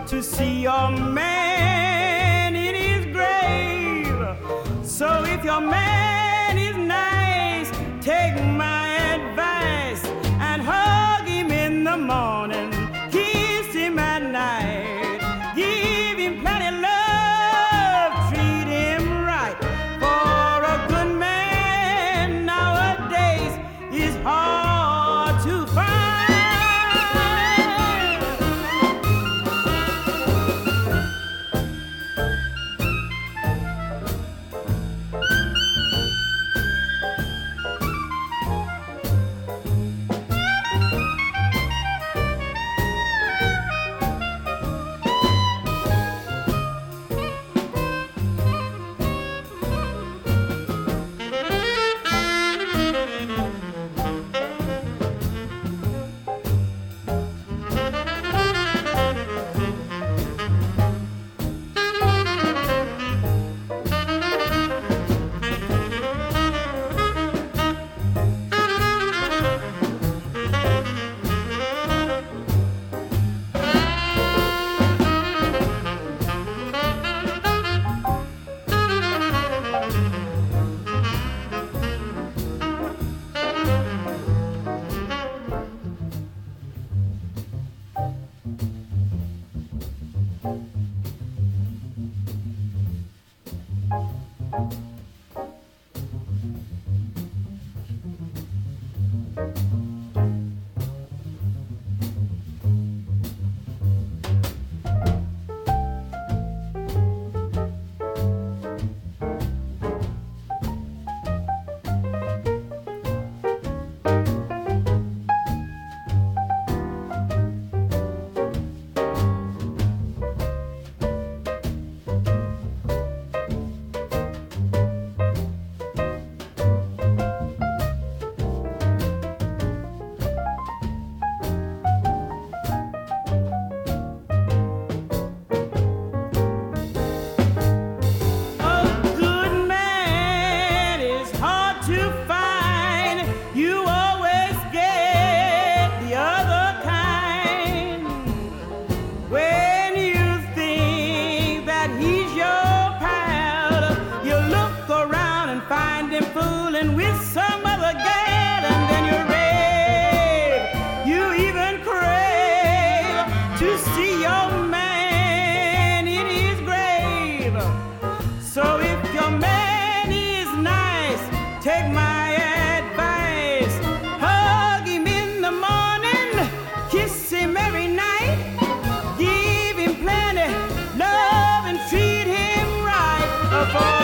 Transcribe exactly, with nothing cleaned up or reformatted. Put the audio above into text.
to see your man in his grave. So if your man is nice, take my advice and hug him in the morning, kiss him at night, give him plenty of love, treat him right. For a good man nowadays is hard to find. Fooling with some other gal, and then you're red. You even crave to see your man in his grave. So if your man is nice, take my advice. Hug him in the morning, kiss him every night, give him plenty love and treat him right. For